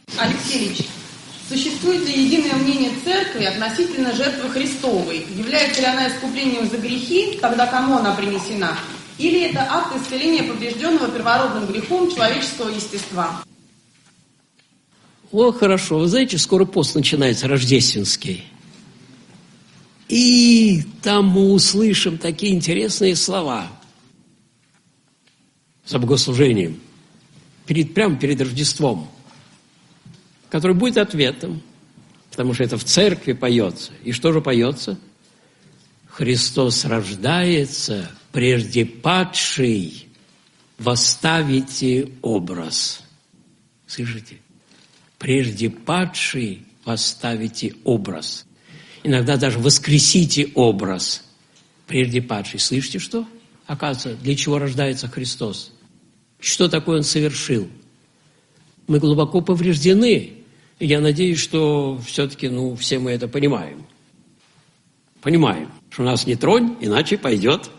Алексей Ильич, существует ли единое мнение Церкви относительно жертвы Христовой? Является ли она искуплением за грехи, тогда кому она принесена? Или это акт исцеления поврежденного первородным грехом человеческого естества? О, хорошо. Вы знаете, скоро пост начинается, рождественский. И там мы услышим такие интересные слова за богослужением, прямо перед Рождеством, который будет ответом, потому что это в церкви поется. И что же поется? Христос рождается, прежде падший, восставите образ. Слышите? Прежде падший, восставите образ. Иногда даже воскресите образ. Прежде падший. Слышите, что? Оказывается, для чего рождается Христос? Что такое Он совершил? Мы глубоко повреждены. И я надеюсь, что все-таки, все мы это понимаем. Понимаем, что нас не тронь, иначе пойдет,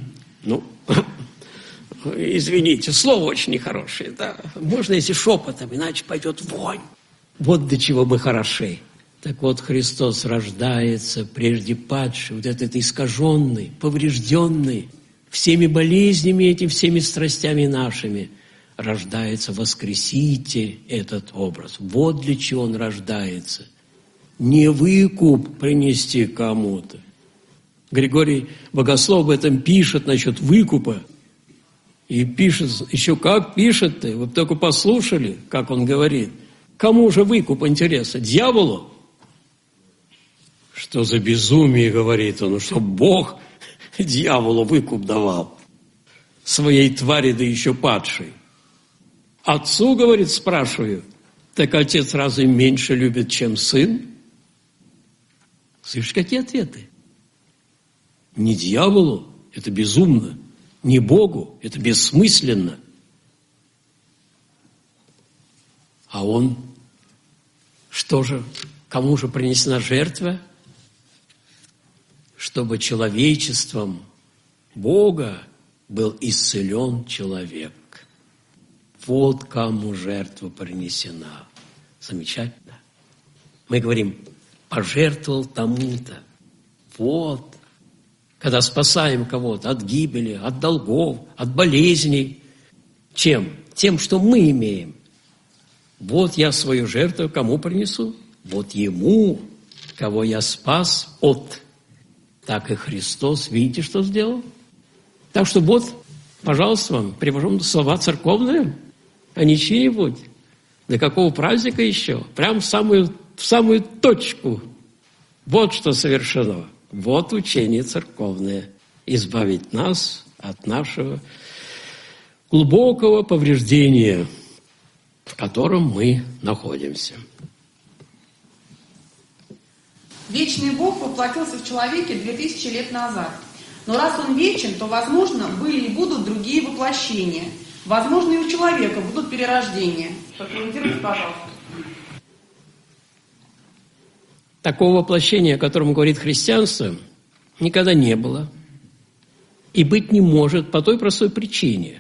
извините, слово очень нехорошее, да. Можно, если шепотом, иначе пойдет вонь. Вот до чего мы хороши. Так вот, Христос рождается, прежде падший, вот этот искаженный, поврежденный, всеми болезнями этими, всеми страстями нашими, рождается, воскресите этот образ. Вот для чего он рождается. Не выкуп принести кому-то. Григорий Богослов об этом пишет насчет выкупа. И пишет, еще как пишет-то, вы только послушали, как он говорит. Кому же выкуп, интересно? Дьяволу? Что за безумие, говорит он, что Бог дьяволу выкуп давал. Своей твари, да еще падшей. Отцу, говорит, спрашиваю, так отец разве меньше любит, чем сын? Слышишь, какие ответы? Не дьяволу, это безумно. Не Богу, это бессмысленно. А он, что же, кому же принесена жертва? Чтобы человечеством Бога был исцелен человек. Вот кому жертва принесена. Замечательно. Мы говорим, пожертвовал тому-то. Вот. Когда спасаем кого-то от гибели, от долгов, от болезней. Чем? Тем, что мы имеем. Вот я свою жертву кому принесу? Вот ему, кого я спас от. Так и Христос, видите, что сделал? Так что вот, пожалуйста, вам привожу слова церковные, а не чьи-нибудь. До какого праздника еще? Прям в самую точку. Вот что совершено. Вот учение церковное. Избавить нас от нашего глубокого повреждения, в котором мы находимся. Вечный Бог воплотился в человеке 2000 лет назад. Но раз Он вечен, то, возможно, были и будут другие воплощения. Возможно, и у человека будут перерождения. Прокомментируйте, пожалуйста. Такого воплощения, о котором говорит христианство, никогда не было. И быть не может по той простой причине,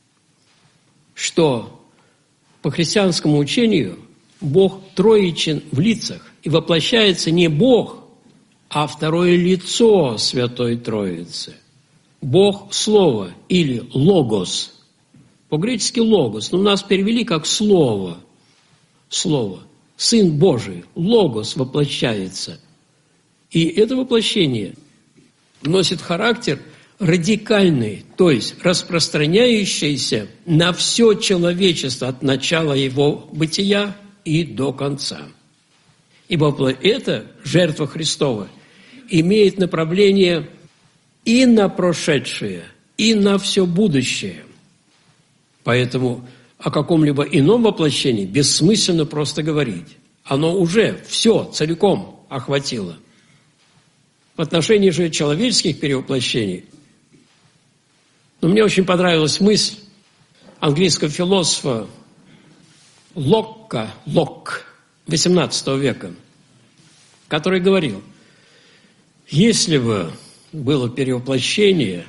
что по христианскому учению Бог троичен в лицах. И воплощается не Бог, а второе лицо Святой Троицы. Бог – Слово или Логос. По-гречески Логос, но у нас перевели как Слово. Слово. Сын Божий, Логос воплощается. И это воплощение носит характер радикальный, то есть распространяющийся на все человечество от начала его бытия и до конца. Ибо эта жертва Христова имеет направление и на прошедшее, и на все будущее. Поэтому о каком-либо ином воплощении бессмысленно просто говорить. Оно уже все целиком охватило. В отношении же человеческих перевоплощений, мне очень понравилась мысль английского философа Локка, XVIII века, который говорил, если бы было перевоплощение,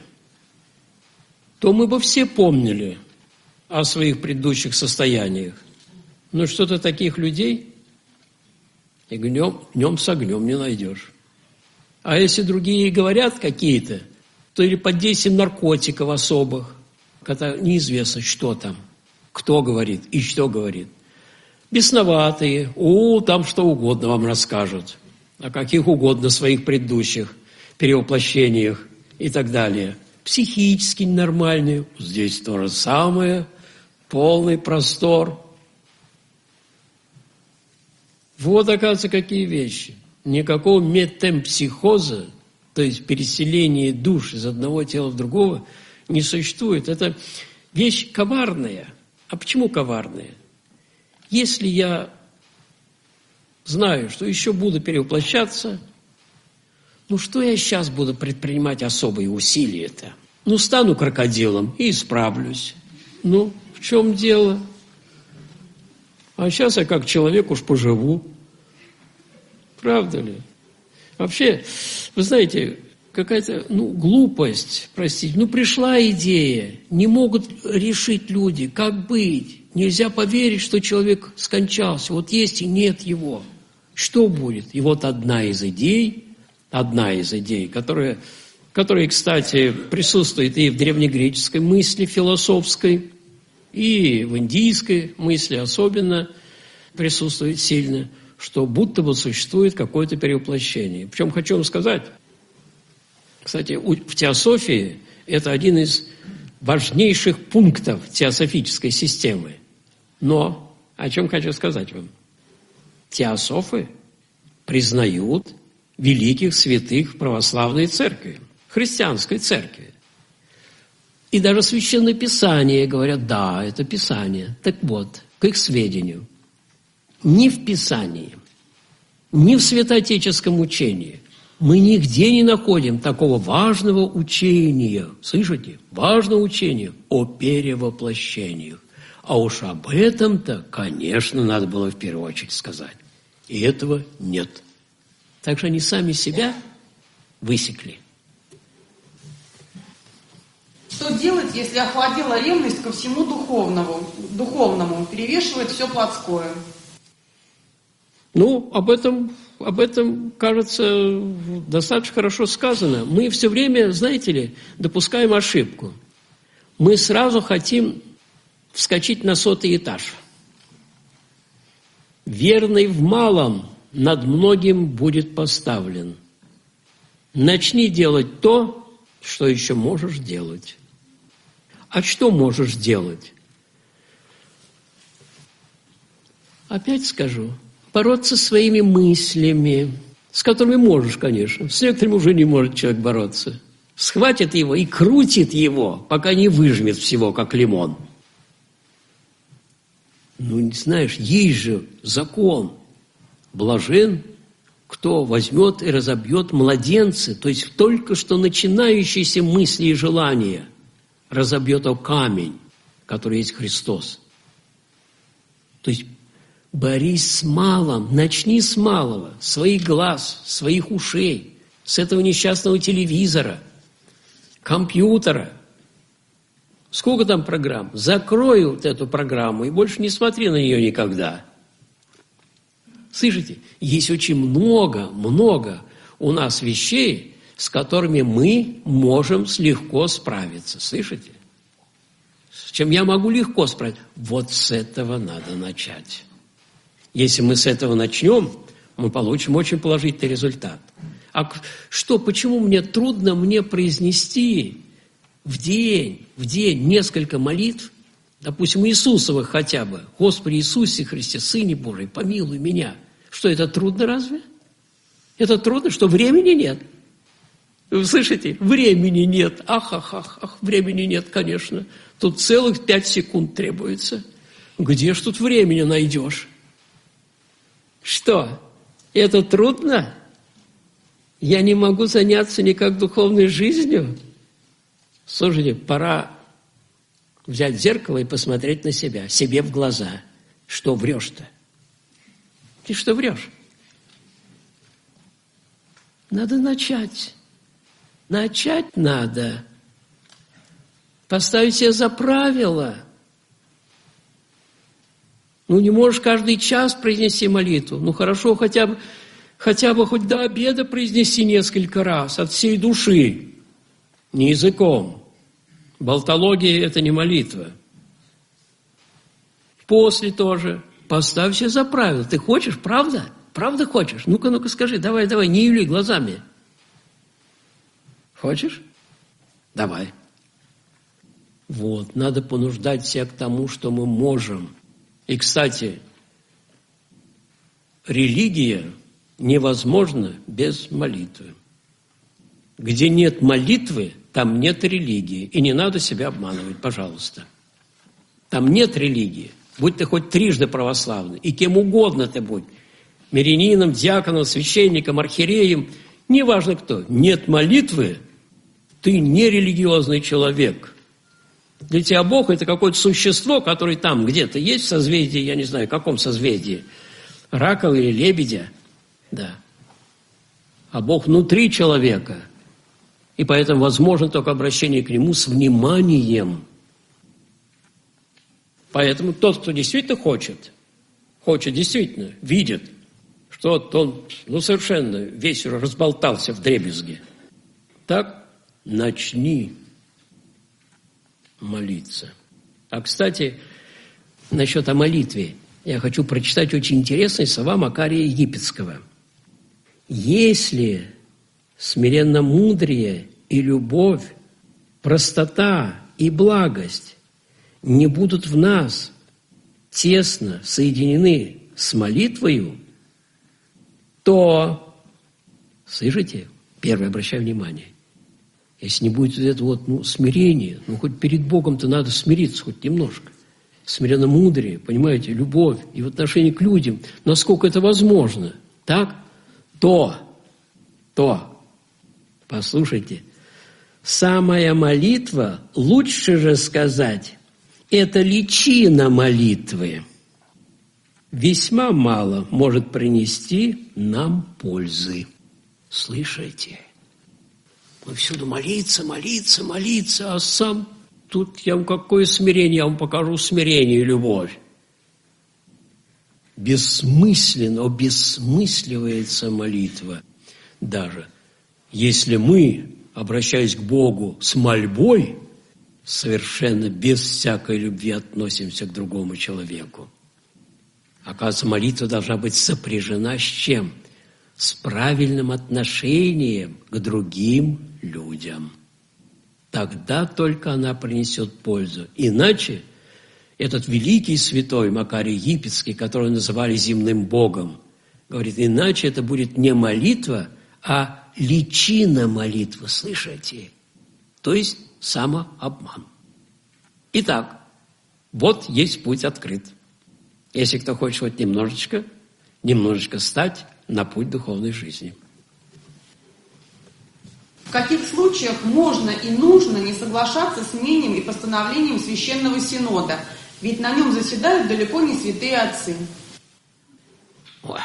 то мы бы все помнили о своих предыдущих состояниях. Но что-то таких людей и днем с огнем не найдешь. А если другие говорят какие-то, то или под действием наркотиков особых, когда неизвестно, что там, кто говорит и что говорит. Бесноватые, там что угодно вам расскажут, о каких угодно своих предыдущих перевоплощениях и так далее. Психически ненормальные, здесь то же самое, полный простор. Вот, оказывается, какие вещи. Никакого метемпсихоза, то есть переселения душ из одного тела в другого, не существует. Это вещь коварная. А почему коварная? Если я знаю, что еще буду перевоплощаться, что я сейчас буду предпринимать особые усилия-то? Стану крокодилом и исправлюсь. В чем дело? А сейчас я как человек уж поживу. Правда ли? Вообще, вы знаете, какая-то, глупость, простите. Пришла идея, не могут решить люди, как быть. Нельзя поверить, что человек скончался. Вот есть и нет его. Что будет? И вот одна из идей, которая, кстати, присутствует и в древнегреческой мысли философской, и в индийской мысли особенно присутствует сильно, что будто бы существует какое-то перевоплощение. Причем хочу вам сказать, кстати, в теософии это один из важнейших пунктов теософической системы. Но о чем хочу сказать вам? Теософы признают великих святых православной церкви, христианской церкви. И даже Священное Писание говорят, да, это Писание. Так вот, к их сведению, ни в Писании, ни в святоотеческом учении мы нигде не находим такого важного учения, слышите, важного учения о перевоплощении. А уж об этом-то, конечно, надо было в первую очередь сказать. И этого нет. Так что они сами себя высекли. Что делать, если охладила ревность ко всему духовному, перевешивает все плотское? Об этом, кажется, достаточно хорошо сказано. Мы все время, знаете ли, допускаем ошибку. Мы сразу хотим вскочить на 100-й этаж. Верный в малом над многим будет поставлен. Начни делать то, что еще можешь делать. А что можешь делать? Опять скажу. Бороться своими мыслями, с которыми можешь, конечно. С некоторыми уже не может человек бороться. Схватит его и крутит его, пока не выжмет всего, как лимон. Знаешь, есть же закон. Блажен, кто возьмет и разобьет младенца, то есть только что начинающиеся мысли и желания, разобьет о камень, который есть Христос. То есть борись с малым, начни с малого, своих глаз, своих ушей, с этого несчастного телевизора, компьютера. Сколько там программ? Закрой вот эту программу и больше не смотри на нее никогда. Слышите? Есть очень много у нас вещей, с которыми мы можем легко справиться. Слышите? С чем я могу легко справиться? Вот с этого надо начать. Если мы с этого начнем, мы получим очень положительный результат. Почему мне трудно произнести в день несколько молитв, допустим, Иисусовых хотя бы, Господи Иисусе Христе, Сыне Божий, помилуй меня. Что, это трудно разве? Это трудно, что времени нет. Вы слышите? Времени нет. Ах, времени нет, конечно. Тут целых 5 секунд требуется. Где ж тут времени найдешь? Что? Это трудно? Я не могу заняться никак духовной жизнью? Слушайте, пора взять зеркало и посмотреть на себя, себе в глаза. Что врешь-то? Ты что врешь? Надо начать. Начать надо. Поставить себе за правило. Ну, не можешь каждый час произнести молитву. Ну, хорошо, хотя бы хоть до обеда произнеси несколько раз, от всей души, не языком. Болтология – это не молитва. После тоже. Поставь себе за правило. Ты хочешь, правда? Правда хочешь? Ну-ка, скажи, давай, не юли глазами. Хочешь? Давай. Вот, надо понуждать себя к тому, что мы можем. И, кстати, религия невозможна без молитвы. Где нет молитвы, там нет религии. И не надо себя обманывать, пожалуйста. Там нет религии. Будь ты хоть трижды православный, и кем угодно ты будь. Мирянином, диаконом, священником, архиереем, неважно кто. Нет молитвы, ты не религиозный человек. Для тебя Бог – это какое-то существо, которое там где-то есть в созвездии, я не знаю, в каком созвездии, рака или лебедя, да. А Бог внутри человека, и поэтому возможно только обращение к Нему с вниманием. Поэтому тот, кто действительно хочет действительно, видит, что он совершенно весь разболтался вдребезги, так начни молиться. А, кстати, насчет о молитве. Я хочу прочитать очень интересные слова Макария Египетского. «Если смиренномудрие и любовь, простота и благость не будут в нас тесно соединены с молитвою, то, слышите, первое, обращаю внимание, если не будет этого смирения, хоть перед Богом-то надо смириться хоть немножко. Смиренномудрие, понимаете, любовь и в отношении к людям, насколько это возможно, так, то, послушайте, самая молитва, лучше же сказать, это личина молитвы, весьма мало может принести нам пользы. Слышите? Мы всюду молиться, а сам тут я вам какое смирение, я вам покажу смирение и любовь. Бессмысленно, обесмысливается молитва. Даже если мы, обращаясь к Богу с мольбой, совершенно без всякой любви относимся к другому человеку. Оказывается, молитва должна быть сопряжена с чем? С правильным отношением к другим людям. Тогда только она принесет пользу. Иначе этот великий святой Макарий Египетский, которого называли земным богом, говорит, иначе это будет не молитва, а личина молитвы. Слышите? То есть самообман. Итак, вот есть путь открыт. Если кто хочет хоть немножечко стать на путь духовной жизни. В каких случаях можно и нужно не соглашаться с мнением и постановлением Священного Синода? Ведь на нем заседают далеко не святые отцы. Ой.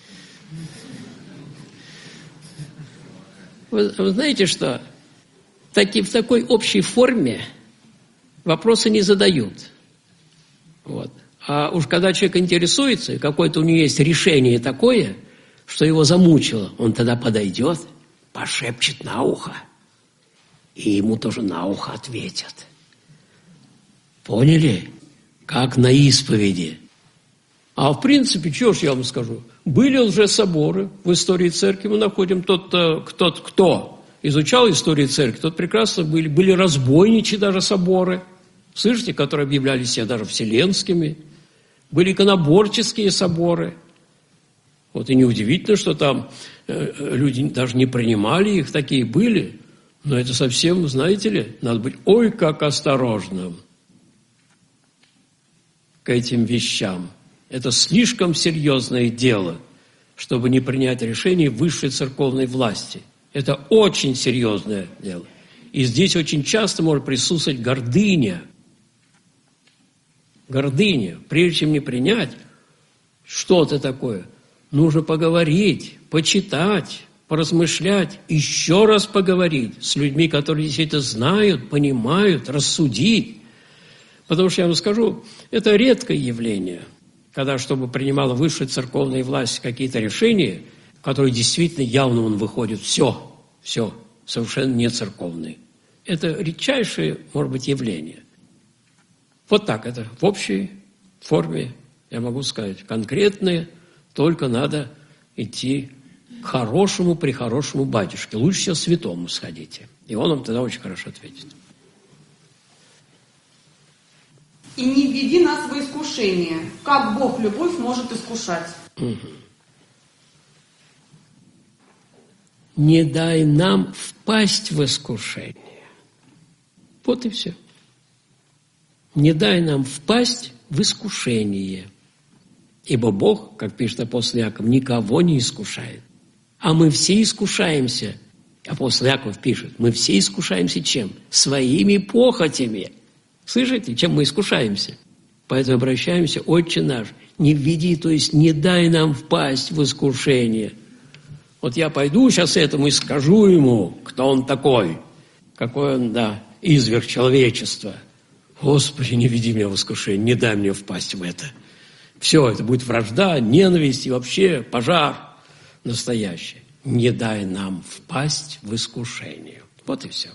Вы знаете, что в такой общей форме вопросы не задают. Вот. А уж когда человек интересуется, какое-то у него есть решение такое, что его замучило, он тогда подойдет, пошепчет на ухо, и ему тоже на ухо ответят. Поняли? Как на исповеди. А в принципе, что ж я вам скажу, были лжесоборы в истории церкви, мы находим кто изучал историю церкви, тот прекрасно были разбойничьи даже соборы, слышите, которые объявляли себя даже вселенскими, были иконоборческие соборы. Вот и неудивительно, что там люди даже не принимали их, такие были. Но это совсем, знаете ли, надо быть ой как осторожным к этим вещам. Это слишком серьезное дело, чтобы не принять решение высшей церковной власти. Это очень серьезное дело. И здесь очень часто может присутствовать гордыня. Гордыня. Прежде чем не принять что-то такое, нужно поговорить, почитать, поразмышлять, еще раз поговорить с людьми, которые действительно знают, понимают, рассудить. Потому что я вам скажу, это редкое явление. когда, чтобы принимала высшая церковная власть какие-то решения, которые действительно явно он выходит, все, совершенно не церковные. Это редчайшее, может быть, явление. Вот так это в общей форме, я могу сказать, конкретное, только надо идти к хорошему, прихорошему батюшке. Лучше всего святому сходите. И он вам тогда очень хорошо ответит. И не введи нас во искушение. Как Бог любовь может искушать? Не дай нам впасть в искушение. Вот и все. Не дай нам впасть в искушение. Ибо Бог, как пишет апостол Иаков, никого не искушает. А мы все искушаемся. Апостол Иаков пишет, мы все искушаемся чем? Своими похотями. Слышите, чем мы искушаемся? Поэтому обращаемся, Отче наш, не введи, то есть не дай нам впасть в искушение. Вот я пойду сейчас этому и скажу ему, кто он такой, какой он, изверг человечества. Господи, не веди меня в искушение, не дай мне впасть в это. Все, это будет вражда, ненависть и вообще пожар настоящий. Не дай нам впасть в искушение. Вот и все.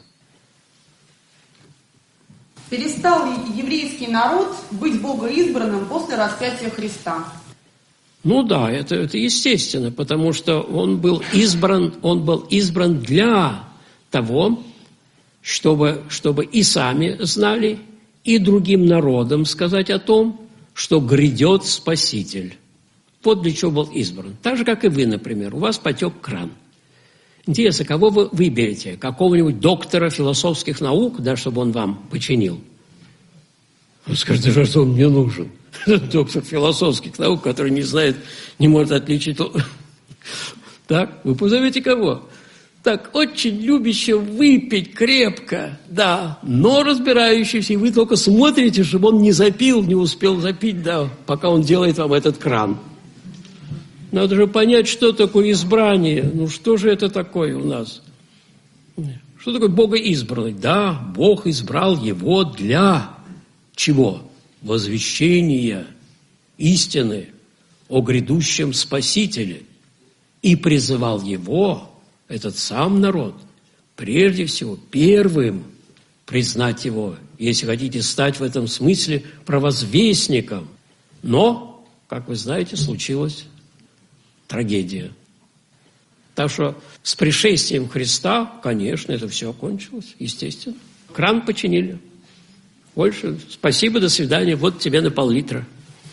Перестал ли еврейский народ быть богоизбранным после распятия Христа? Ну да, это естественно, потому что он был избран для того, чтобы и сами знали, и другим народам сказать о том, что грядет Спаситель. Вот для чего был избран. Так же, как и вы, например. У вас потек кран. Интересно, кого вы выберете? Какого-нибудь доктора философских наук, чтобы он вам починил? Он скажет, да что он мне нужен? Доктор философских наук, который не знает, не может отличить. Так, вы позовете кого? Так, очень любящего выпить крепко, но разбирающийся, и вы только смотрите, чтобы он не запил, не успел запить, пока он делает вам этот кран. Надо же понять, что такое избрание. Что же это такое у нас? Что такое богоизбранный? Да, Бог избрал его для чего? Возвещения истины о грядущем Спасителе. И призывал его, этот сам народ, прежде всего, первым признать его, если хотите стать в этом смысле провозвестником. Но, как вы знаете, случилась трагедия. Так что с пришествием Христа, конечно, это все окончилось, естественно. Кран починили. Больше спасибо, до свидания, вот тебе на пол-литра.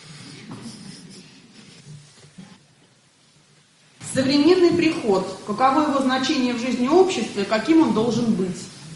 Современный приход. Каково его значение в жизни общества и каким он должен быть?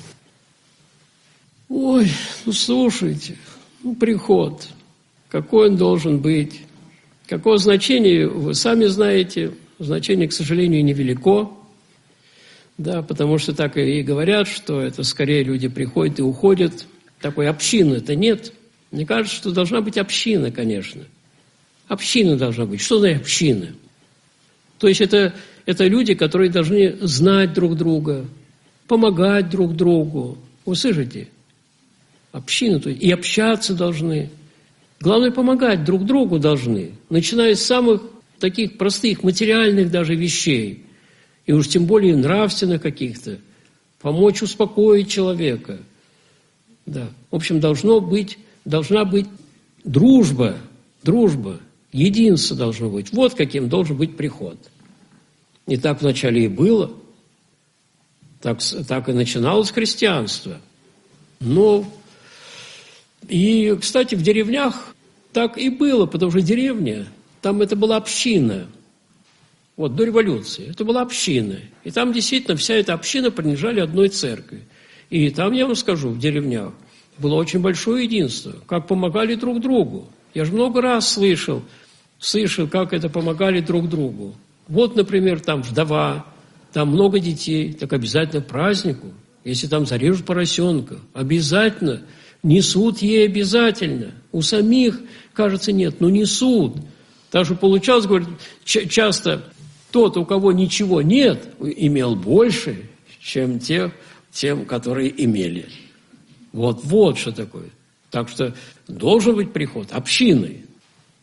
Ой, слушайте, приход. Какой он должен быть? Какое значение, вы сами знаете, значение, к сожалению, невелико. Да, потому что так и говорят, что это скорее люди приходят и уходят. Такой общины-то нет. Мне кажется, что должна быть община, конечно. Община должна быть. Что за община? То есть это люди, которые должны знать друг друга, помогать друг другу. Вы слышите? Община, то есть и общаться должны. Главное, помогать друг другу должны, начиная с самых таких простых материальных даже вещей, и уж тем более нравственных каких-то, помочь успокоить человека. Да. В общем, должна быть дружба, единство должно быть. Вот каким должен быть приход. И так вначале и было, так и начиналось христианство. Но, и, кстати, в деревнях так и было, потому что деревня, там это была община. Вот, до революции. Это была община. И там действительно вся эта община принадлежали одной церкви. И там, я вам скажу, в деревнях было очень большое единство, как помогали друг другу. Я же много раз слышал, как это помогали друг другу. Вот, например, там вдова, там много детей, так обязательно празднику. Если там зарежут поросенка, обязательно несут ей обязательно. У самих, кажется, нет, но несут. Так что получалось, говорят, часто тот, у кого ничего нет, имел больше, чем тем, которые имели. Вот что такое. Так что должен быть приход общиной.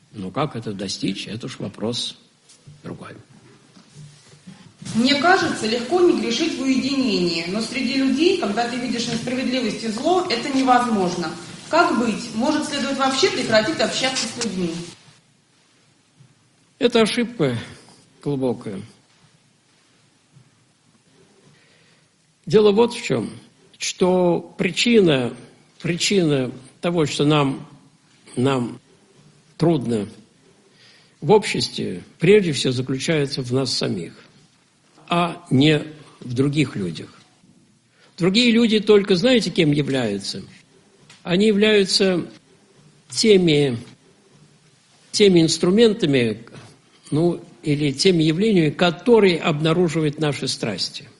Но как это достичь, это уж вопрос другой. Мне кажется, легко не грешить в уединении, но среди людей, когда ты видишь несправедливость и зло, это невозможно. Как быть? Может, следует вообще прекратить общаться с людьми? Это ошибка глубокая. Дело вот в чем, что причина того, что нам трудно в обществе, прежде всего заключается в нас самих, а не в других людях. Другие люди только, знаете, кем являются? Они являются теми инструментами, или теми явлениями, которые обнаруживают наши страсти.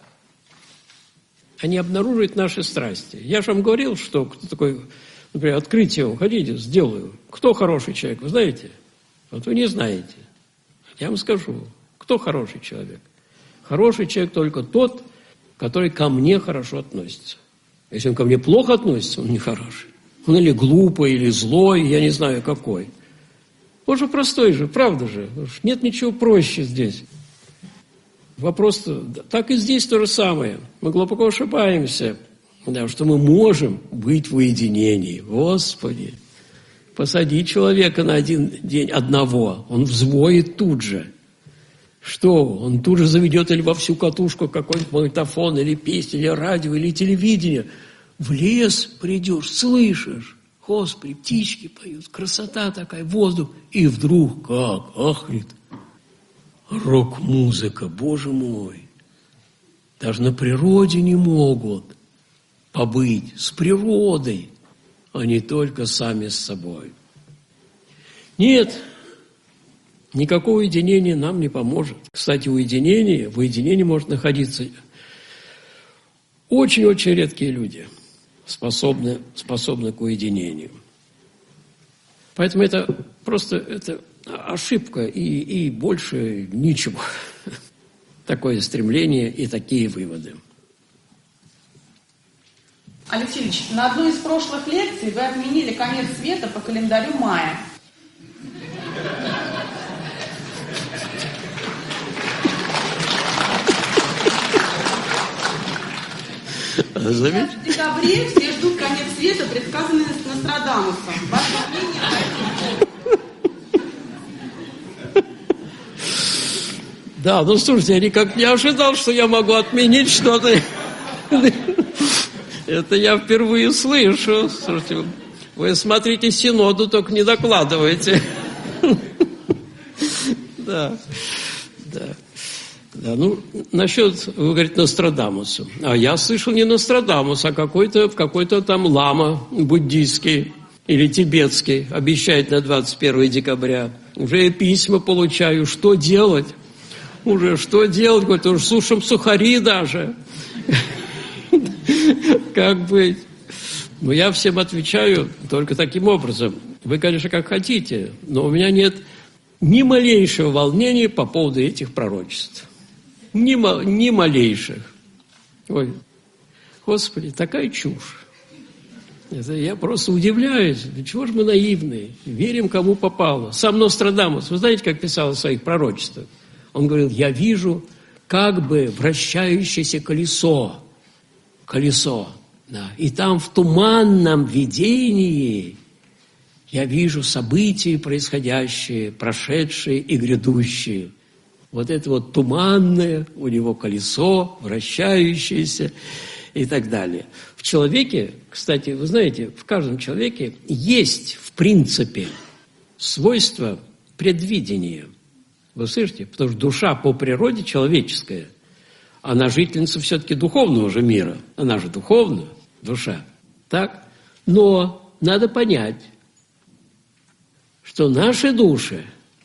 Они обнаруживают наши страсти. Я же вам говорил, что кто такой, например, открытие, хотите, сделаю. Кто хороший человек, вы знаете? Вот вы не знаете. Я вам скажу, кто хороший человек. Хороший человек только тот, который ко мне хорошо относится. Если он ко мне плохо относится, он не хороший. Он или глупый, или злой, я не знаю какой. Он же простой же, правда же. Нет ничего проще здесь. Вопрос, так и здесь то же самое. Мы глубоко ошибаемся, что мы можем быть в уединении. Господи, посади человека на один день одного, он взвоет тут же. Что? Он тут же заведет или во всю катушку какой-нибудь магнитофон, или песню, или радио, или телевидение. В лес придешь, слышишь, Господи, птички поют, красота такая, воздух. И вдруг как ахнет рок-музыка, Боже мой. Даже на природе не могут побыть с природой, а не только сами с собой. Нет, никакого уединения нам не поможет. Кстати, в уединении может находиться очень-очень редкие люди, способны к уединению. Поэтому это ошибка и больше ничего. Такое стремление и такие выводы. Алексей Ильич, на одной из прошлых лекций вы отменили конец света по календарю мая. Сейчас в декабре все ждут конец света, предсказанный Нострадамусом. Ваше мнение по этому поводу? Да, слушайте, я никак не ожидал, что я могу отменить что-то. Это я впервые слышу. Слушайте, вы смотрите Синоду, только не докладывайте. Да. Насчет, вы говорите, Нострадамуса. А я слышал не Нострадамус, а какой-то там лама буддийский или тибетский обещает на 21 декабря. Уже я письма получаю, что делать? Говорит, уже сушим сухари даже. Как быть? Я всем отвечаю только таким образом. Вы, конечно, как хотите, но у меня нет ни малейшего волнения по поводу этих пророчеств. Ни малейших. Ой, Господи, такая чушь. Я просто удивляюсь. До чего же мы наивные? Верим, кому попало. Сам Нострадамус, вы знаете, как писал в своих пророчествах? Он говорил, я вижу как бы вращающееся колесо. Да. И там в туманном видении я вижу события происходящие, прошедшие и грядущие. Вот это вот туманное у него колесо, вращающееся и так далее. В человеке, кстати, вы знаете, в каждом человеке есть, в принципе, свойство предвидения. Вы слышите? Потому что душа по природе человеческая, она жительница все-таки духовного же мира. Она же духовная душа. Так? Но надо понять, что наши души,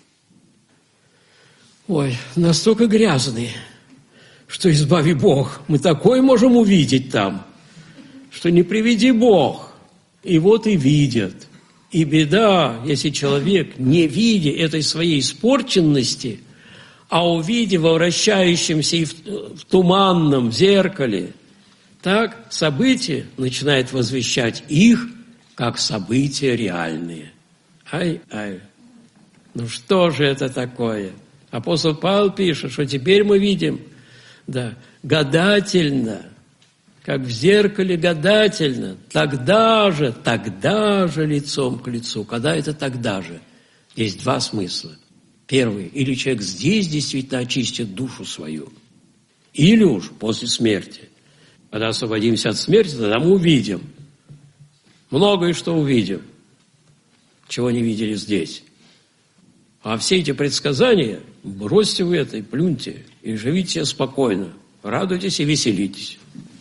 настолько грязные, что избави Бог. Мы такое можем увидеть там, что не приведи Бог. И вот и видят. И беда, если человек, не видя этой своей испорченности, а увидя во вращающемся и в туманном зеркале, так события начинает возвещать их как события реальные. Ай-ай. Ну что же это такое? Апостол Павел пишет, что теперь мы видим, да, гадательно, как в зеркале гадательно, тогда же лицом к лицу. Когда это тогда же? Есть два смысла. Первый, или человек здесь действительно очистит душу свою, или уж после смерти. Когда освободимся от смерти, тогда мы увидим. Многое что увидим, чего не видели здесь. А все эти предсказания бросьте вы это и плюньте, и живите спокойно, радуйтесь и веселитесь.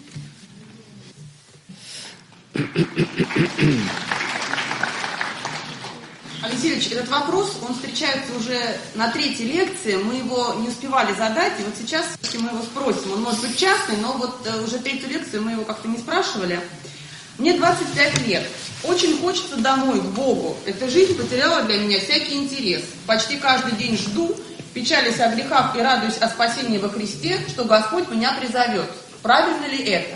Алексей Ильич, этот вопрос, он встречается уже на третьей лекции, мы его не успевали задать, и вот сейчас мы его спросим. Он может быть частный, но вот уже третью лекцию мы его как-то не спрашивали. Мне 25 лет. Очень хочется домой, к Богу. Эта жизнь потеряла для меня всякий интерес. Почти каждый день жду, печались о грехах и радуюсь о спасении во Христе, что Господь меня призовет. Правильно ли это?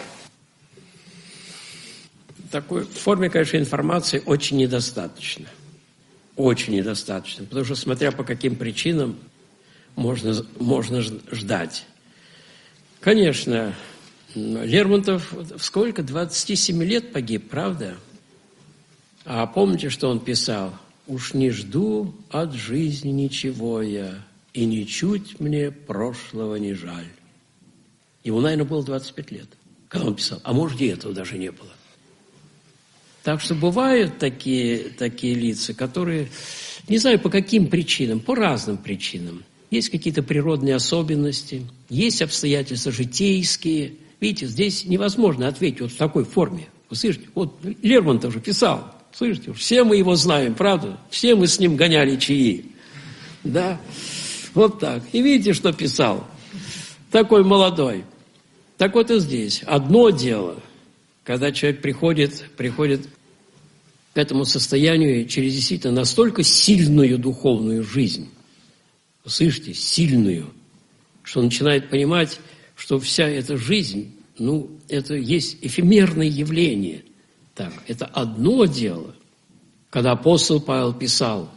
В такой форме, конечно, информации очень недостаточно. Очень недостаточно. Потому что, смотря по каким причинам, можно ждать. Конечно, Лермонтов в сколько? 27 лет погиб, правда? А помните, что он писал? «Уж не жду от жизни ничего я, и ничуть мне прошлого не жаль». Ему, наверное, было 25 лет, когда он писал. А может, и этого даже не было. Так что бывают такие лица, которые, не знаю по каким причинам, по разным причинам. Есть какие-то природные особенности, есть обстоятельства житейские. Видите, здесь невозможно ответить вот в такой форме. Вы слышите, вот Лермонтов же писал, слышите, все мы его знаем, правда? Все мы с ним гоняли чаи. Да, вот так. И видите, что писал? Такой молодой. Так вот и здесь. Одно дело, когда человек приходит к этому состоянию через действительно настолько сильную духовную жизнь, вы слышите, сильную, что он начинает понимать, что вся эта жизнь, это есть эфемерное явление. Так, это одно дело, когда апостол Павел писал,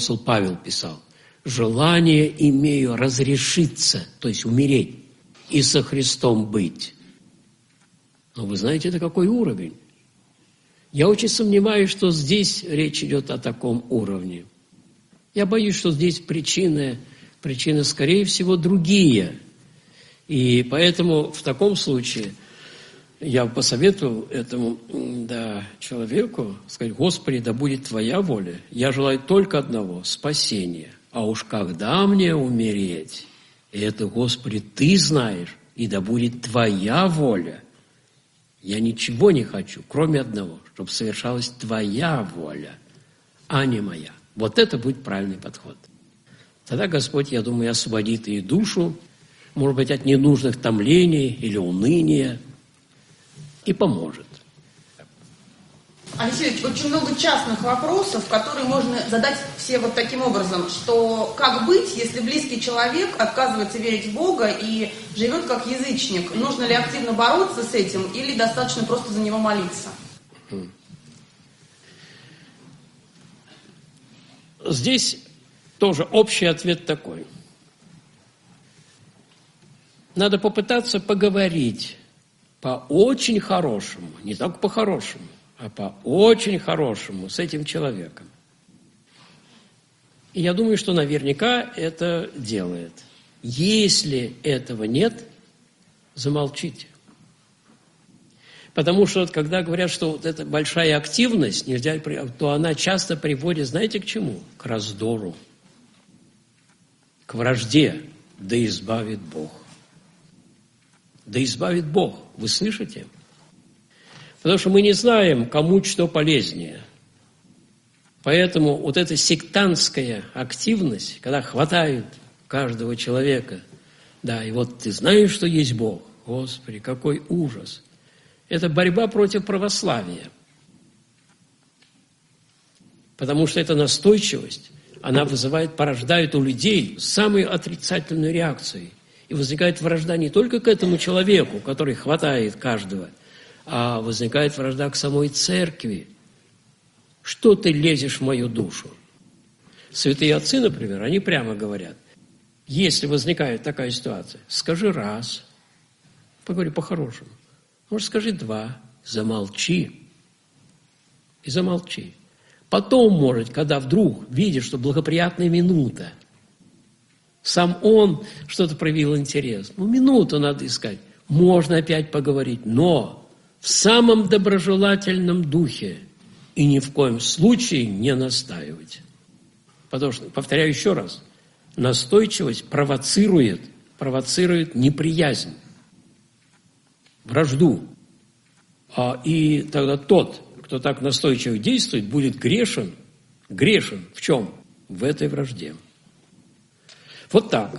«Желание имею разрешиться», то есть умереть, и со Христом быть. Но вы знаете, это какой уровень? Я очень сомневаюсь, что здесь речь идет о таком уровне. Я боюсь, что здесь причины, скорее всего, другие. И поэтому в таком случае я посоветовал этому человеку сказать: «Господи, да будет Твоя воля. Я желаю только одного – спасения. А уж когда мне умереть, это, Господи, Ты знаешь, и да будет Твоя воля. Я ничего не хочу, кроме одного, чтобы совершалась Твоя воля, а не моя». Вот это будет правильный подход. Тогда Господь, я думаю, освободит и душу, может быть, от ненужных томлений или уныния, и поможет. Алексей Ильич, очень много частных вопросов, которые можно задать все вот таким образом, что как быть, если близкий человек отказывается верить в Бога и живет как язычник? Нужно ли активно бороться с этим или достаточно просто за него молиться? Здесь тоже общий ответ такой. Надо попытаться поговорить по очень хорошему, не только по хорошему, а по очень хорошему с этим человеком. И я думаю, что наверняка это делает. Если этого нет, замолчите. Потому что когда говорят, что вот эта большая активность, нельзя, то она часто приводит, знаете, к чему? К раздору, к вражде. Да избавит Бог. Да избавит Бог. Вы слышите? Потому что мы не знаем, кому что полезнее. Поэтому вот эта сектантская активность, когда хватают каждого человека, да, и вот ты знаешь, что есть Бог. Господи, какой ужас. Это борьба против православия. Потому что эта настойчивость, она порождает у людей самую отрицательную реакцию. И возникает вражда не только к этому человеку, который хватает каждого, а возникает вражда к самой церкви. Что ты лезешь в мою душу? Святые отцы, например, они прямо говорят, если возникает такая ситуация, скажи раз, поговори по-хорошему, может, скажи два, замолчи и замолчи. Потом, может, когда вдруг видишь, что благоприятная минута, сам он что-то проявил интерес, минуту надо искать, можно опять поговорить, но в самом доброжелательном духе и ни в коем случае не настаивать. Потому что, повторяю еще раз, настойчивость провоцирует неприязнь, вражду. И тогда тот, кто так настойчиво действует, будет грешен. Грешен в чем? В этой вражде. Вот так.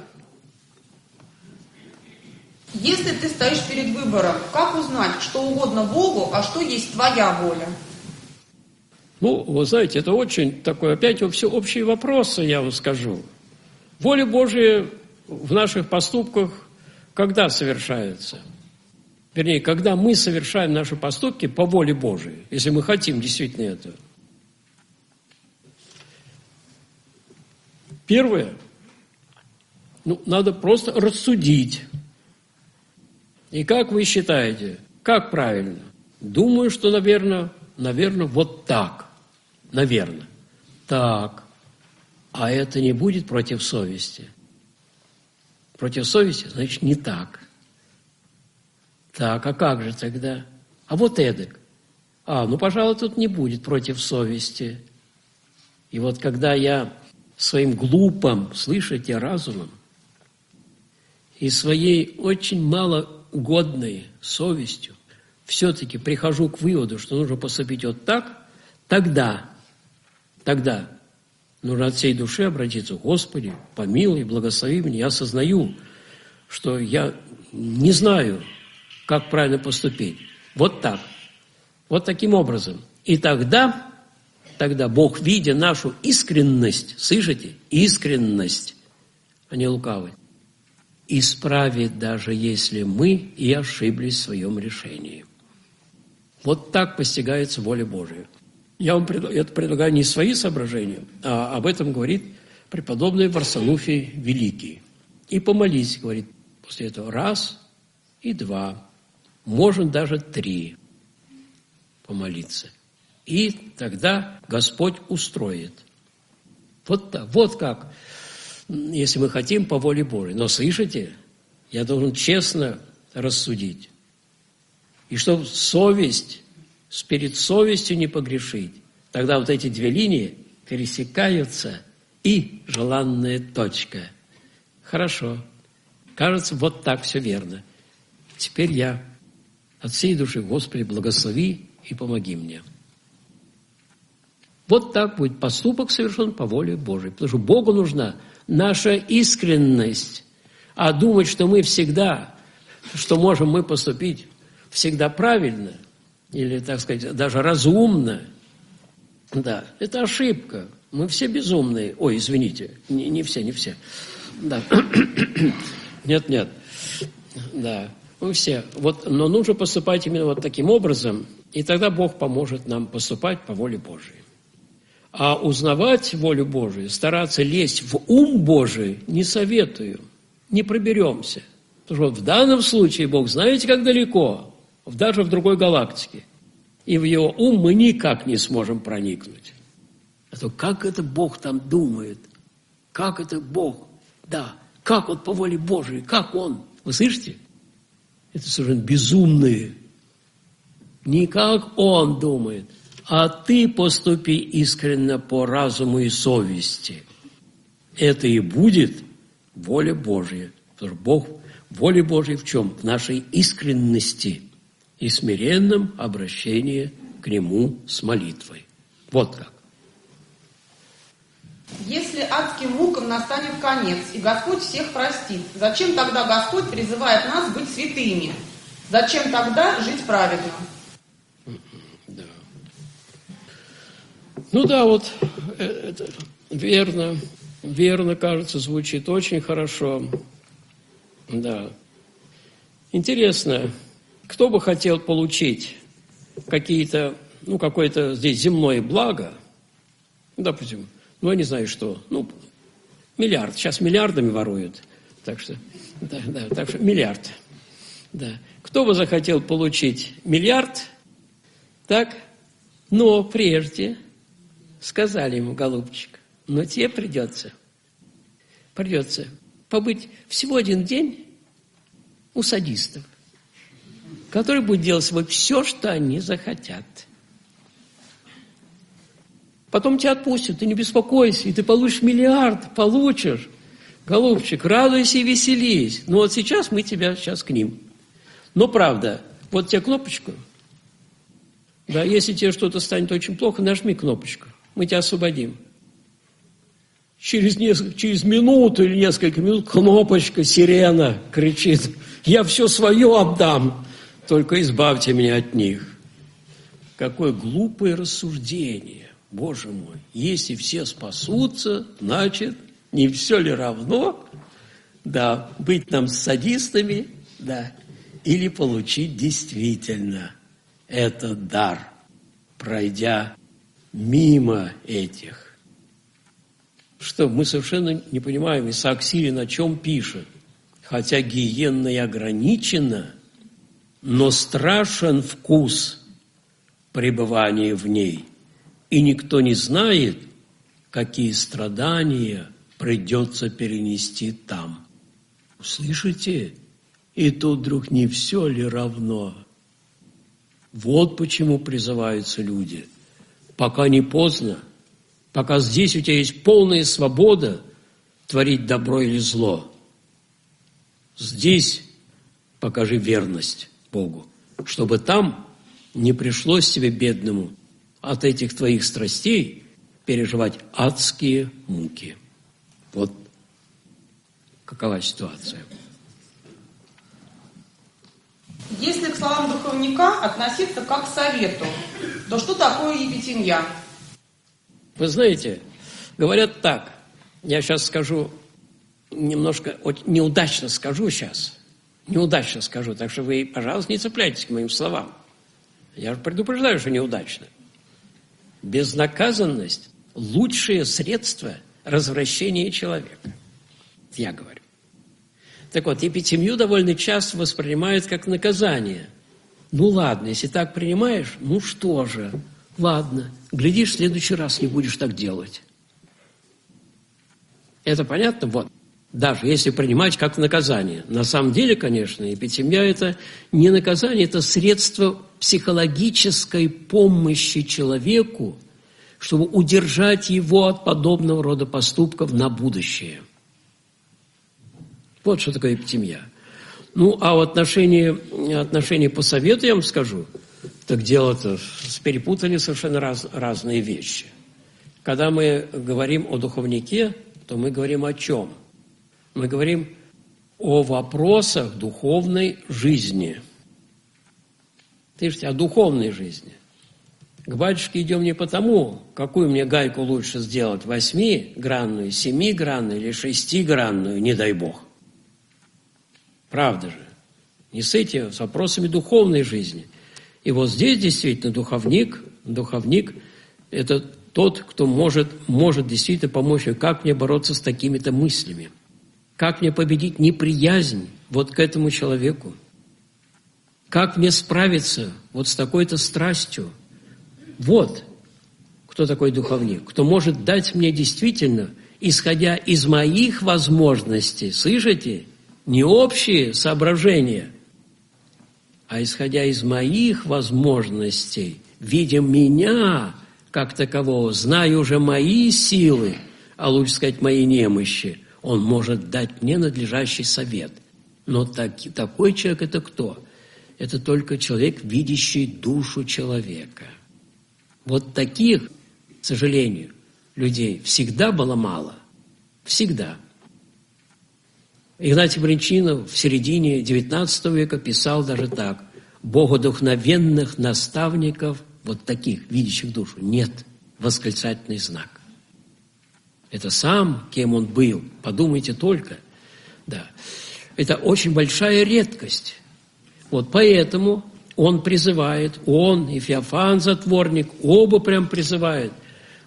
Если ты стоишь перед выбором, как узнать, что угодно Богу, а что есть твоя воля? Вы знаете, это очень такой, опять все общие вопросы, я вам скажу. Воля Божия в наших поступках когда совершается? Вернее, когда мы совершаем наши поступки по воле Божией, если мы хотим действительно этого. Первое, надо просто рассудить. И как вы считаете, как правильно? Думаю, что, наверное, вот так. Наверное. Так. А это не будет против совести. Против совести, значит, не так. Так, а как же тогда? А вот эдак. Пожалуй, тут не будет против совести. И вот когда я своим глупым, слышите, разумом и своей очень малогодной совестью все-таки прихожу к выводу, что нужно поступить вот так, тогда нужно от всей души обратиться: Господи, помилуй, благослови меня. Я осознаю, что я не знаю, как правильно поступить. Вот так. Вот таким образом. И тогда Бог, видя нашу искренность, слышите, искренность, а не лукавость, исправит, даже если мы и ошиблись в своем решении. Вот так постигается воля Божия. Я вам это предлагаю не свои соображения, а об этом говорит преподобный Варсонофий Великий. И помолись, говорит, после этого раз и два, можно даже 3 помолиться. И тогда Господь устроит. Вот так, вот как, если мы хотим по воле Божией. Но слышите, я должен честно рассудить. И чтобы совесть, перед совестью не погрешить, тогда вот эти 2 линии пересекаются, и желанная точка. Хорошо. Кажется, вот так все верно. Теперь я от всей души: Господи, благослови и помоги мне. Вот так будет поступок совершен по воле Божией. Потому что Богу нужна наша искренность. А думать, что мы всегда, что можем мы поступить всегда правильно, или, так сказать, даже разумно, да, это ошибка. Мы все безумные. Ой, извините, не все. Да. Нет. Да, мы все. Но нужно поступать именно вот таким образом, и тогда Бог поможет нам поступать по воле Божией. А узнавать волю Божию, стараться лезть в ум Божий не советую, не проберемся. Потому что в данном случае Бог, знаете, как далеко, даже в другой галактике. И в его ум мы никак не сможем проникнуть. А то как это Бог там думает? Как это Бог? Да, как вот по воле Божией, как Он? Вы слышите? Это совершенно безумные. Не как Он думает, а ты поступи искренне по разуму и совести. Это и будет воля Божья. Потому что Бог, воля Божья в чем? В нашей искренности и смиренном обращении к Нему с молитвой. Вот как. Если адским мукам настанет конец, и Господь всех простит, зачем тогда Господь призывает нас быть святыми? Зачем тогда жить праведно? Да. Вот это верно, кажется, звучит очень хорошо. Да. Интересно, кто бы хотел получить какое-то здесь земное благо, допустим, Ну, я не знаю, что. Ну, миллиард. Сейчас миллиардами воруют. Так что, так что миллиард. Да. Кто бы захотел получить миллиард, так, но прежде сказали ему, голубчик, но тебе придется побыть всего один день у садистов, которые будут делать с собой все, что они захотят. Потом тебя отпустят, ты не беспокойся, и ты получишь миллиард, получишь. Голубчик, радуйся и веселись. Но вот сейчас мы тебя к ним. Но правда, вот тебе кнопочку. Да, если тебе что-то станет очень плохо, нажми кнопочку. Мы тебя освободим. Через минуту или несколько минут кнопочка, сирена кричит. Я все свое отдам, только избавьте меня от них. Какое глупое рассуждение. Боже мой, если все спасутся, значит, не все ли равно, да, быть нам садистами, да, или получить действительно этот дар, пройдя мимо этих. Что мы совершенно не понимаем, Исаак Сирин о чем пишет. Хотя гиенна и ограничена, но страшен вкус пребывания в ней, и никто не знает, какие страдания придется перенести там. Слышите? И тут вдруг не все ли равно? Вот почему призываются люди. Пока не поздно, пока здесь у тебя есть полная свобода творить добро или зло, здесь покажи верность Богу, чтобы там не пришлось тебе, бедному, от этих твоих страстей переживать адские муки. Вот какова ситуация. Если к словам духовника относиться как к совету, то что такое епитемья? Вы знаете, говорят так, я сейчас скажу, немножко неудачно скажу сейчас, так что вы, пожалуйста, не цепляйтесь к моим словам. Я же предупреждаю, что неудачно. Безнаказанность – лучшее средство развращения человека. Я говорю. Так вот, епитемью довольно часто воспринимают как наказание. Ну ладно, если так принимаешь, ну что же, ладно, глядишь, в следующий раз не будешь так делать. Это понятно? Вот. Даже если принимать как наказание. На самом деле, конечно, епитемья – это не наказание, это средство психологической помощи человеку, чтобы удержать его от подобного рода поступков на будущее. Вот что такое епитемья. Ну, а в отношении по совету я вам скажу, так дело-то перепутали совершенно разные вещи. Когда мы говорим о духовнике, то мы говорим о чем? Мы говорим о вопросах духовной жизни. Слышите, о духовной жизни. К батюшке идем не потому, какую мне гайку лучше сделать, 8-гранную, 7-гранную или 6-гранную, не дай Бог. Правда же. Не с этими, с вопросами духовной жизни. И вот здесь действительно духовник – это тот, кто может действительно помочь, как мне бороться с такими-то мыслями, как мне победить неприязнь вот к этому человеку, как мне справиться вот с такой-то страстью. Вот кто такой духовник, кто может дать мне действительно, исходя из моих возможностей, слышите, не общие соображения, а исходя из моих возможностей, видя меня как такового, зная уже мои силы, а лучше сказать, мои немощи, он может дать мне надлежащий совет. Но такой человек – это кто? Это только человек, видящий душу человека. Вот таких, к сожалению, людей всегда было мало. Всегда. Игнатий Брянчанин в середине XIX века писал даже так: «Богодухновенных наставников, вот таких, видящих душу, нет». Восклицательный знак. Это сам, кем он был, подумайте только. Да. Это очень большая редкость. Вот поэтому он призывает, он и Феофан Затворник, оба прям призывают.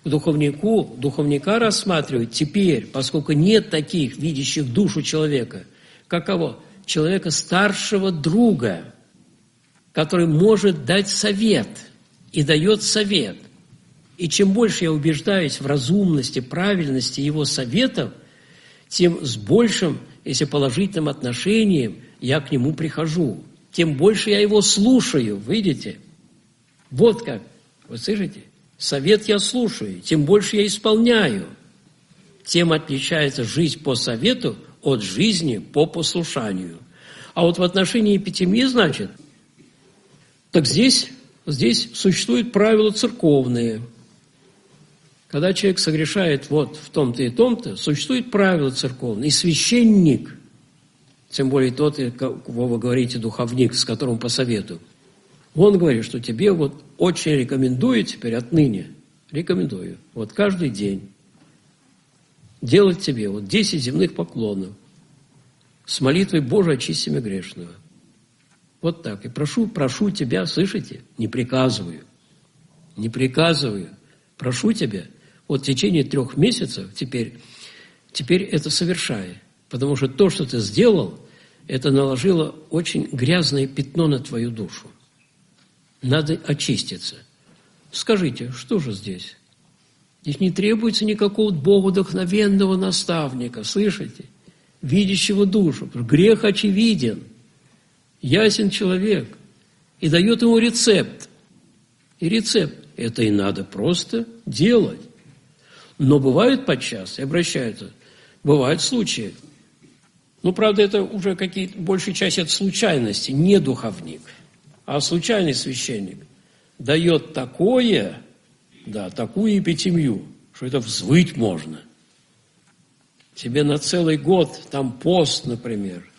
духовника рассматривать теперь, поскольку нет таких, видящих душу человека, как кого? Человека старшего друга, который может дать совет и дает совет. И чем больше я убеждаюсь в разумности, правильности его советов, тем с большим, если положительным отношением я к нему прихожу. Тем больше я его слушаю, видите? Вот как, вы слышите? Совет я слушаю, тем больше я исполняю. Тем отличается жизнь по совету от жизни по послушанию. А вот в отношении эпитемии, значит, так здесь существуют правила церковные. Когда человек согрешает вот в том-то и том-то, существуют правила церковные. И священник, тем более тот, кого вы говорите, духовник, с которым по совету, он говорит, что тебе вот очень рекомендую теперь отныне, рекомендую, вот каждый день делать тебе вот 10 земных поклонов с молитвой «Боже, очисти меня грешного». Вот так. И прошу тебя, слышите? Не приказываю. Прошу тебя, вот в течение 3 месяцев теперь это совершай. Потому что то, что ты сделал, это наложило очень грязное пятно на твою душу. Надо очиститься. Скажите, что же здесь? Здесь не требуется никакого богодухновенного наставника, слышите? Видящего душу. Грех очевиден. Ясен человек. И дает ему рецепт. И рецепт. Это и надо просто делать. Но бывают подчас, и обращаются, бывают случаи. Ну, правда, это уже большая часть это случайности, не духовник. А случайный священник дает такую эпитемию, что это взвыть можно. Тебе на целый год, там пост, например,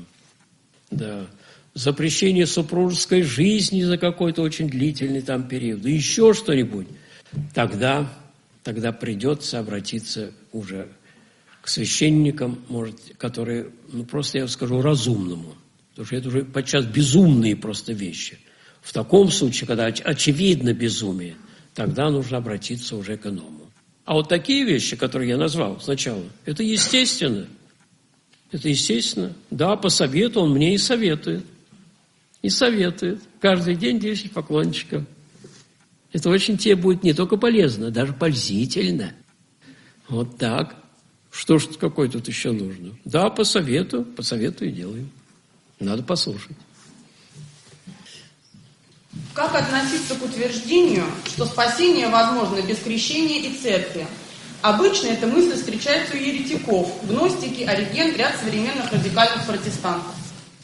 запрещение супружеской жизни за какой-то очень длительный там период, да еще что-нибудь, тогда придется обратиться уже к священникам, может, которые, просто я скажу, разумному. Потому что это уже подчас безумные просто вещи. В таком случае, когда очевидно безумие, тогда нужно обратиться уже к иному. А вот такие вещи, которые я назвал сначала, это естественно. Это естественно. Да, по совету он мне и советует. И советует. Каждый день 10 поклончиков. Это очень тебе будет не только полезно, даже пользительно. Вот так. Что ж какой тут еще нужно? Да, по совету и делаем. Надо послушать. Как относиться к утверждению, что спасение возможно без крещения и церкви? Обычно эта мысль встречается у еретиков, гностики, Ориген, ряд современных радикальных протестантов.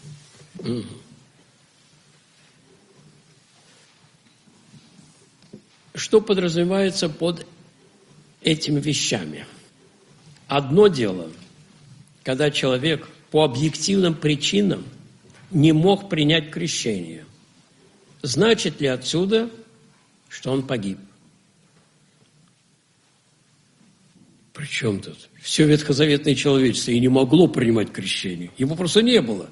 Что подразумевается под этими вещами? Одно дело, когда человек по объективным причинам не мог принять крещение. Значит ли отсюда, что он погиб? При чем тут? Все ветхозаветное человечество и не могло принимать крещение. Его просто не было.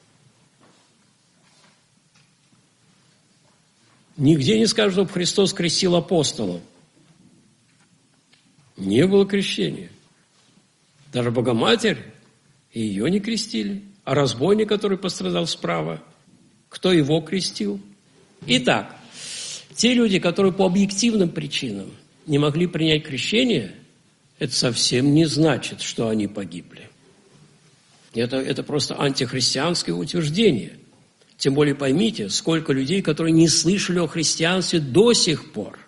Нигде не скажут, чтобы Христос крестил апостолов. Не было крещения. Даже Богоматерь, и ее не крестили. А разбойник, который пострадал справа, кто его крестил? Итак, те люди, которые по объективным причинам не могли принять крещение, это совсем не значит, что они погибли. Это просто антихристианское утверждение. Тем более поймите, сколько людей, которые не слышали о христианстве до сих пор.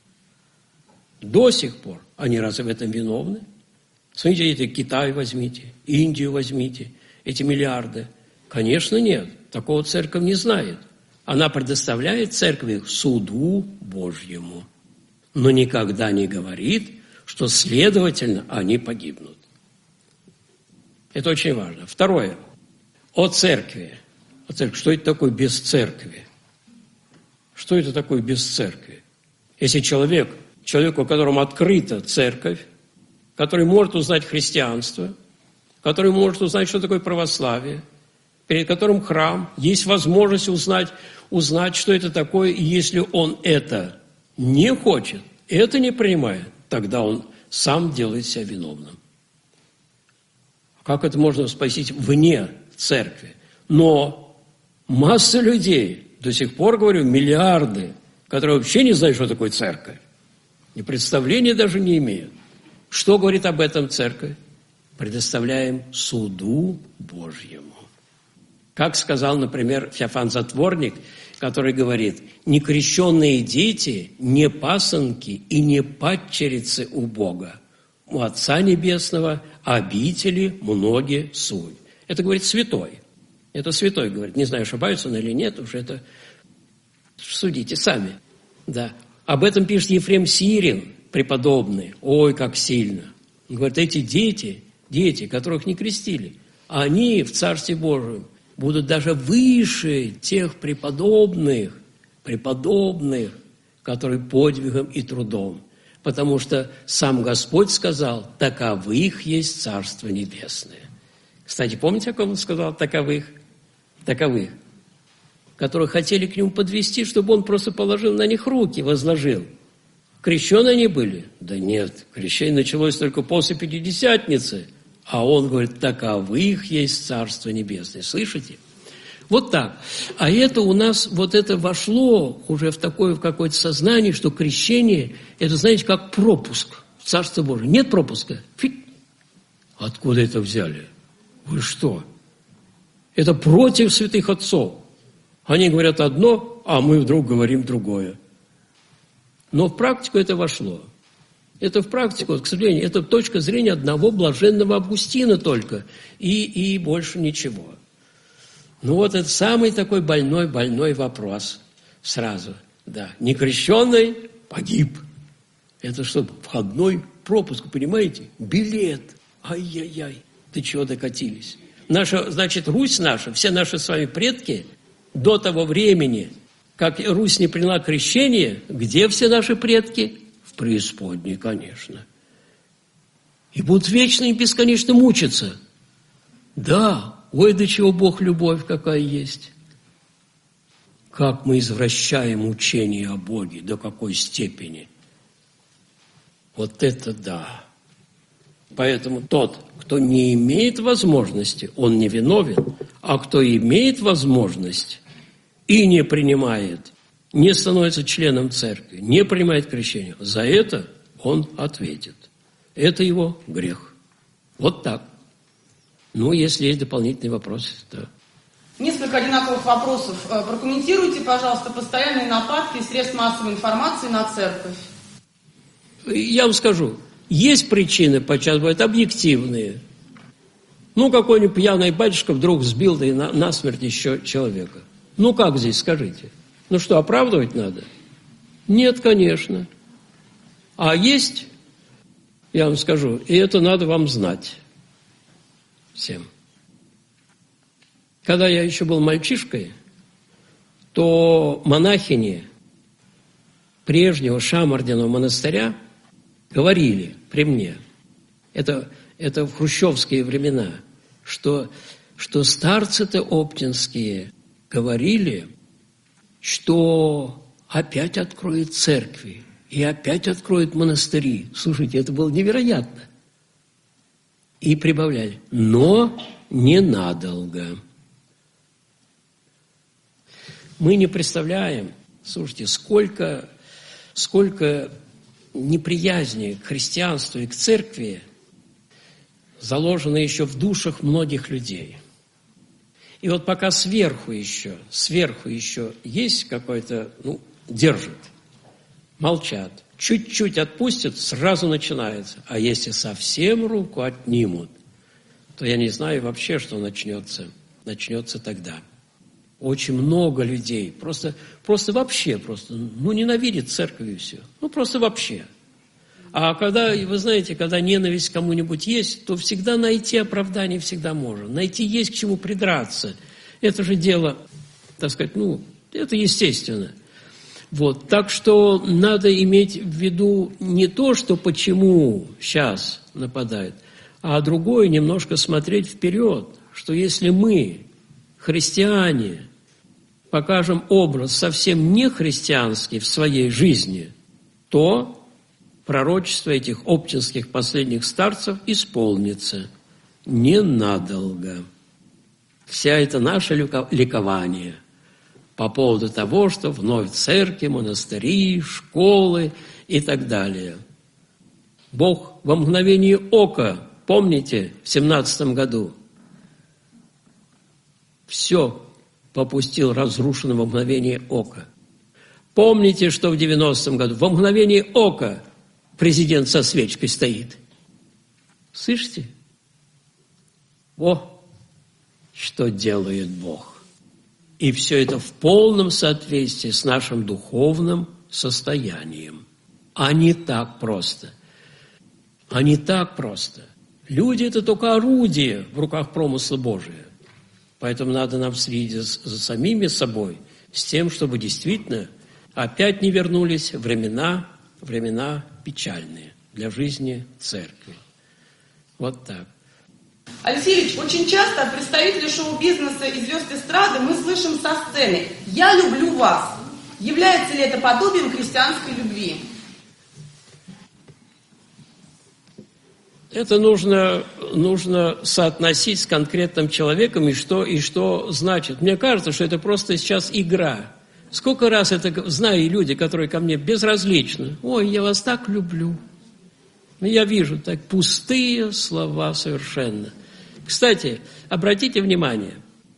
До сих пор. Они разве в этом виновны? Смотрите, это Китай возьмите, Индию возьмите, эти миллиарды. Конечно, нет. Такого церковь не знает. Она предоставляет церкви суду Божьему, но никогда не говорит, что, следовательно, они погибнут. Это очень важно. Второе. О церкви. Что это такое без церкви? Что это такое без церкви? Если человеку, которому открыта церковь, который может узнать христианство, который может узнать, что такое православие, перед которым храм, есть возможность узнать, что это такое, и если он это не хочет, это не принимает, тогда он сам делает себя виновным. Как это можно спросить вне церкви? Но масса людей, до сих пор, говорю, миллиарды, которые вообще не знают, что такое церковь, и представления даже не имеют. Что говорит об этом церковь? Предоставляем суду Божьему. Как сказал, например, Феофан Затворник, который говорит: «Некрещенные дети, не пасынки и не падчерицы у Бога. У Отца Небесного обители многие суть». Это говорит святой. Это святой говорит. Не знаю, ошибается он или нет, уже это судите сами. Да. Об этом пишет Ефрем Сирин, преподобный. Ой, как сильно. Он говорит, эти дети, которых не крестили, они в Царстве Божьем будут даже выше тех преподобных, которые подвигом и трудом. Потому что сам Господь сказал, таковых есть Царство Небесное. Кстати, помните, о ком он сказал таковых? Таковых, которых хотели к нему подвести, чтобы он просто положил на них руки, возложил. Крещеные они были? Да нет, крещение началось только после Пятидесятницы. А он говорит, таковых есть Царство Небесное. Слышите? Вот так. А это у нас, вот это вошло уже в такое, в какое-то сознание, что крещение, это, знаете, как пропуск в Царство Божие. Нет пропуска? Фиг. Откуда это взяли? Вы что? Это против святых отцов. Они говорят одно, а мы вдруг говорим другое. Но в практику это вошло. Это в практику, к сожалению, это точка зрения одного блаженного Августина только. И больше ничего. Ну вот это самый такой больной вопрос сразу. Да. Некрещенный погиб. Это что, входной пропуск, понимаете? Билет. Ай-яй-яй. Ты чего докатились? Наша, значит, Русь наша, все наши с вами предки до того времени, как Русь не приняла крещение, где все наши предки? В преисподней, конечно. И будут вечно и бесконечно мучиться. Да, ой, до чего Бог любовь какая есть. Как мы извращаем учение о Боге, до какой степени. Вот это да. Поэтому тот, кто не имеет возможности, он не виновен, а кто имеет возможность и не принимает, не становится членом церкви, не принимает крещение, за это он ответит. Это его грех. Вот так. Ну, если есть дополнительные вопросы, то... Несколько одинаковых вопросов. Прокомментируйте, пожалуйста, постоянные нападки средств массовой информации на церковь. Я вам скажу. Есть причины, подчас бывают объективные. Ну, какой-нибудь пьяный батюшка вдруг сбил да и насмерть еще человека. Ну, как здесь, скажите? Ну что, оправдывать надо? Нет, конечно. А есть, я вам скажу, и это надо вам знать всем. Когда я еще был мальчишкой, то монахини прежнего Шамардиного монастыря говорили при мне, это в хрущевские времена, что старцы-то оптинские говорили, что опять откроют церкви и опять откроют монастыри. Слушайте, это было невероятно. И прибавляли, но ненадолго. Мы не представляем, слушайте, сколько неприязни к христианству и к церкви заложено еще в душах многих людей. И вот пока сверху еще есть какой-то, держит, молчат, чуть-чуть отпустят, сразу начинается. А если совсем руку отнимут, то я не знаю вообще, что начнется тогда. Очень много людей просто вообще, ненавидят церковь и все. Просто вообще. А когда, вы знаете, когда ненависть к кому-нибудь есть, то всегда найти оправдание всегда можно. Найти есть к чему придраться. Это же дело, так сказать, это естественно. Вот. Так что надо иметь в виду не то, что почему сейчас нападают, а другое немножко смотреть вперед, что если мы, христиане, покажем образ совсем не христианский в своей жизни, то пророчество этих оптинских последних старцев исполнится ненадолго. Вся это наше ликование по поводу того, что вновь церкви, монастыри, школы и так далее. Бог во мгновение ока, помните, в 17 году, все попустил разрушено во мгновение ока. Помните, что в 90-м году во мгновение ока президент со свечкой стоит. Слышите? О, что делает Бог. И все это в полном соответствии с нашим духовным состоянием. А не так просто. А не так просто. Люди – это только орудие в руках промысла Божия. Поэтому надо нам следить за самими собой, с тем, чтобы действительно опять не вернулись времена печальные для жизни церкви. Вот так. Алексей Ильич, очень часто от представителей шоу-бизнеса и звезд эстрады мы слышим со сцены «Я люблю вас». Является ли это подобием христианской любви? Это нужно соотносить с конкретным человеком и что значит. Мне кажется, что это просто сейчас игра. Сколько раз это знаю люди, которые ко мне безразличны. «Ой, я вас так люблю». Я вижу так пустые слова совершенно. Кстати, обратите внимание,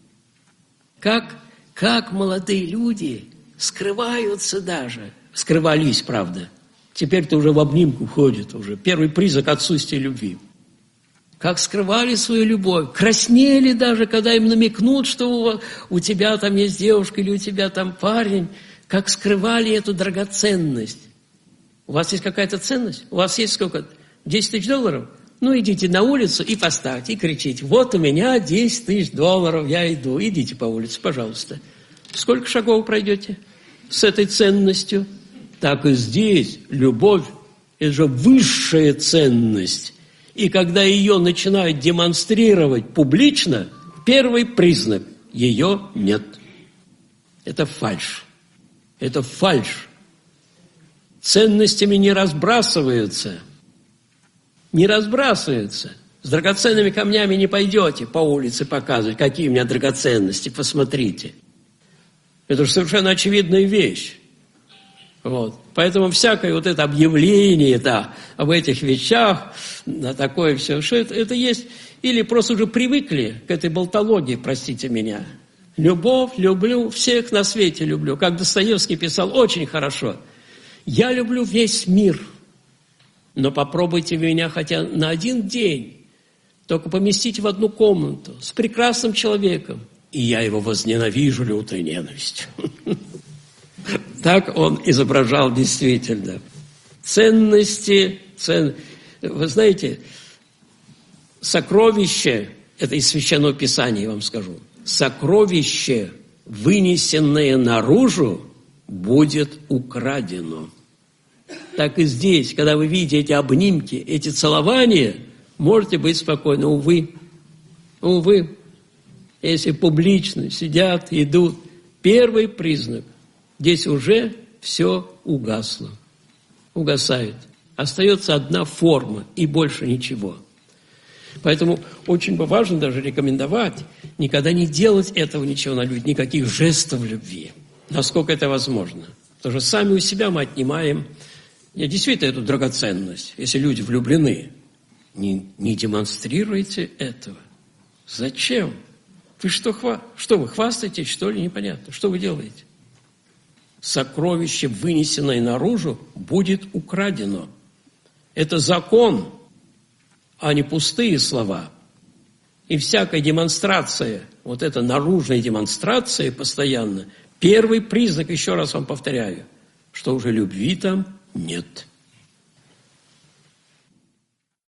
как молодые люди скрываются даже. Скрывались, правда. Теперь-то уже в обнимку ходят уже. Первый признак отсутствия любви. Как скрывали свою любовь. Краснели даже, когда им намекнут, что у тебя там есть девушка или у тебя там парень. Как скрывали эту драгоценность. У вас есть какая-то ценность? У вас есть сколько? 10 тысяч долларов? Ну, идите на улицу и поставьте, и кричите. Вот у меня 10 тысяч долларов, я иду. Идите по улице, пожалуйста. Сколько шагов пройдете с этой ценностью? Так и здесь любовь – это же высшая ценность. И когда ее начинают демонстрировать публично, первый признак – ее нет. Это фальшь. Это фальшь. Ценностями не разбрасываются. Не разбрасываются. С драгоценными камнями не пойдете по улице показывать, какие у меня драгоценности, посмотрите. Это же совершенно очевидная вещь. Вот. Поэтому всякое вот это объявление об этих вещах, на такое все, что это есть, или просто уже привыкли к этой болтологии, простите меня. Любовь, люблю, всех на свете люблю. Как Достоевский писал очень хорошо. Я люблю весь мир, но попробуйте меня хотя на один день, только поместите в одну комнату с прекрасным человеком, и я его возненавижу лютой ненавистью. Так он изображал действительно. Ценности, вы знаете, сокровище, это из Священного Писания, я вам скажу, сокровище, вынесенное наружу, будет украдено. Так и здесь, когда вы видите эти обнимки, эти целования, можете быть спокойны. Увы, если публично сидят, идут, первый признак. Здесь уже все угасло, угасает. Остается одна форма и больше ничего. Поэтому очень важно даже рекомендовать никогда не делать этого ничего на людях, никаких жестов любви, насколько это возможно. Потому что сами у себя мы отнимаем действительно эту драгоценность. Если люди влюблены, не демонстрируйте этого. Зачем? Вы что вы хвастаетесь, что ли, непонятно? Что вы делаете? Сокровище, вынесенное наружу, будет украдено. Это закон, а не пустые слова. И всякая демонстрация, вот эта наружная демонстрация постоянно, первый признак, еще раз вам повторяю, что уже любви там нет.